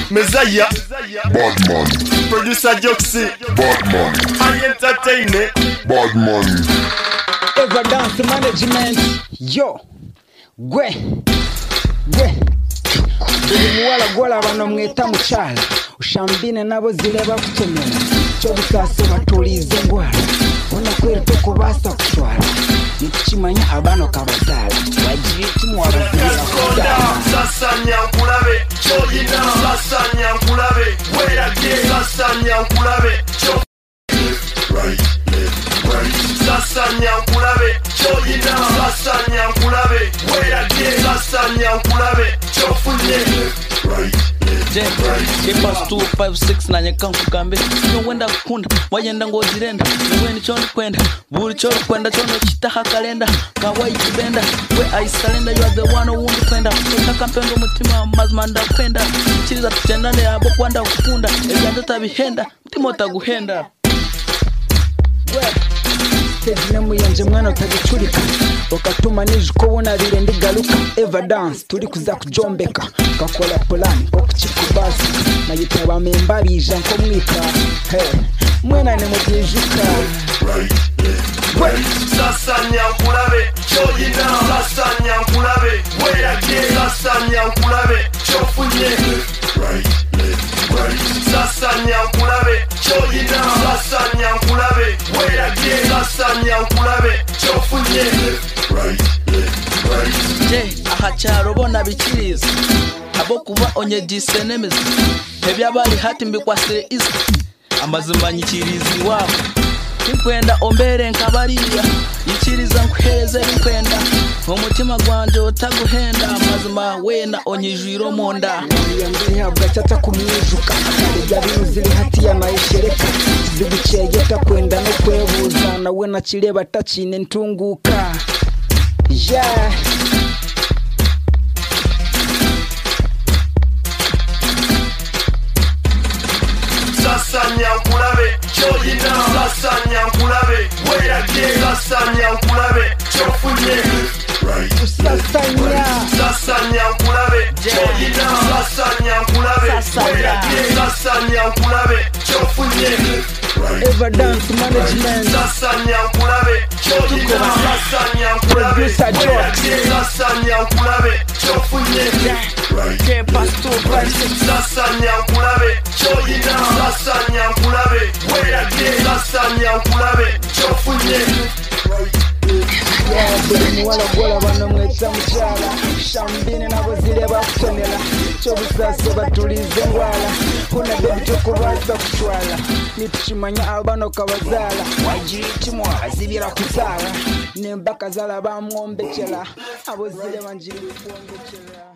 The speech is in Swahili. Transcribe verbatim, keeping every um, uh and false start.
Messiah, Badman, producer Joxy, Badman, I entertain Badman. Everdance management. Yo, gwe, gwe. Buli muwala gwala bano mweta mukyala. Ushambine nabo zireba kutomera. Cyo busase batulize ngwala. Ona kweri tokubasa kushwala. Nikimanya abano kabazala. Wajiti mwabazira Konda, sasa nyankulabe, choyina, sasa nyankulabe, werage, sasa nyankulabe, cho right, left, right, sasa nyankulabe, choyina, sasa nyankulabe, werage, sasa nyankulabe, chofunye, right, left, right. Kepas two five six na nyekanku kambe no wenda kunda wayenda ngozirenda weni chondo kwenda buri chondo kwenda chondo chitaha kalenda kawai kibenda we I surrender, you are the one who won't kwenda utaka mpendo mutima mazmanda kwenda chiriza tutendane abo kwanda kukunda ezanda tabihenda mutima utaguhenda stage nemu yanje mwana utagicurika ukatuma nijuko bona birende galuka Everdance turi kuza kujombeka kakola plan ko kuchikubasa na yitaba memba bija nko mwika hey mwena ne mugijuka right, left, right. Sasa nyankulabe, choyina, sasa nyankulabe, werage, sasa nyankulabe, chofunye, right, left, right. Sasa nyankulabe, choyina, sasa nyankulabe, werage, sasa nyankulabe, chofunye, right, left, right. je ahacharo bona bikiriza abo kuba onye disenemeza ebyabali hati mbikwasire is amazima nyikirizi wabo nkwenda ombere nkabariya yikiriza nkuhereze nkwenda umutima gwanje utaguhenda amazima wena onyijwiro monda yambere habwa tata kumwijuka bya bintu ziri hati ya mayishereka zigucegeta kwenda no kwebuza nawe nakireba tacine ntunguka yeah. Sasa nyankulabe, choyina, sasa nyankulabe, werage, sasa nyankulabe, chofunye, right, Sasa nya sasa nyankulabe, choyina, sasa nyankulabe, werage, sasa nyankulabe, chofunye, right, Everdance management. sasa nyankulabe, choyina, sasa nyankulabe, Producer Jox. werage, sasa nyankulabe, chofunye, right, Kepas two five six sasa nyankulabe, choyina, sasa nyankulabe, werage, sasa nyankulabe, chofunye, yeah, buli muwala gwala bano mweta mukyala shambine nabo zireba kutonera cyo busase batulize ngwala unabe bitokubasa kushwala nitukimanya abano kabazala wajiti mwazibira kuzala nembaka zala bamwombekera abo zire banjiri kuombekera.